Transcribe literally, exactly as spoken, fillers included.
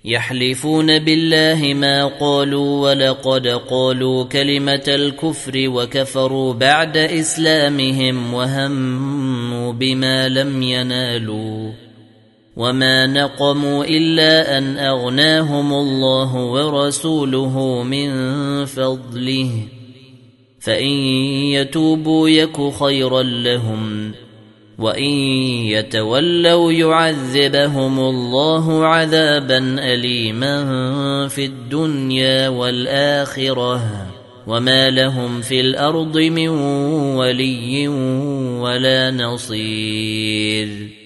يحلفون بالله ما قالوا ولقد قالوا كلمة الكفر وكفروا بعد إسلامهم وهموا بما لم ينالوا وما نقموا إلا أن أغناهم الله ورسوله من فضله فإن يتوبوا يك خيرا لهم وإن يتولوا يعذبهم الله عذابا أليما في الدنيا والآخرة وما لهم في الأرض من ولي ولا نصير.